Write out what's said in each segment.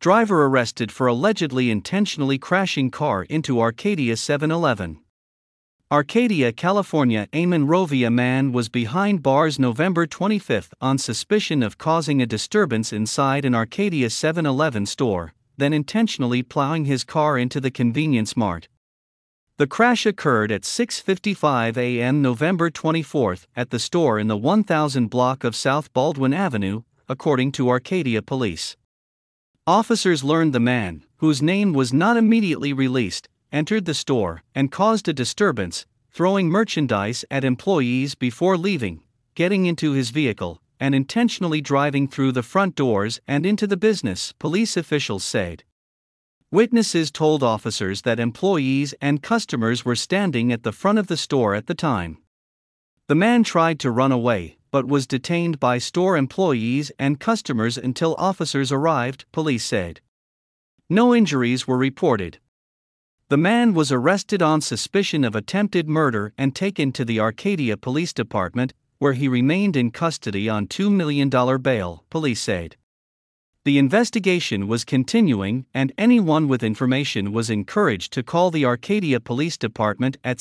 Driver arrested for allegedly intentionally crashing car into Arcadia 7-Eleven. Arcadia, California. A Monrovia man was behind bars November 25 on suspicion of causing a disturbance inside an Arcadia 7-Eleven store, then intentionally plowing his car into the convenience mart. The crash occurred at 6:55 a.m. November 24 at the store in the 1000 block of South Baldwin Avenue, according to Arcadia Police. Officers learned the man, whose name was not immediately released, entered the store and caused a disturbance, throwing merchandise at employees before leaving, getting into his vehicle, and intentionally driving through the front doors and into the business, police officials said. Witnesses told officers that employees and customers were standing at the front of the store at the time. The man tried to run away, but was detained by store employees and customers until officers arrived, police said. No injuries were reported. The man was arrested on suspicion of attempted murder and taken to the Arcadia Police Department, where he remained in custody on $2 million bail, police said. The investigation was continuing, and anyone with information was encouraged to call the Arcadia Police Department at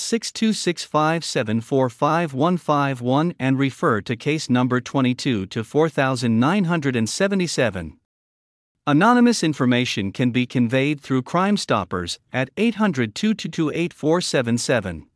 626-574-5151 and refer to case number 22 to 4977. Anonymous information can be conveyed through Crime Stoppers at 800-222-8477.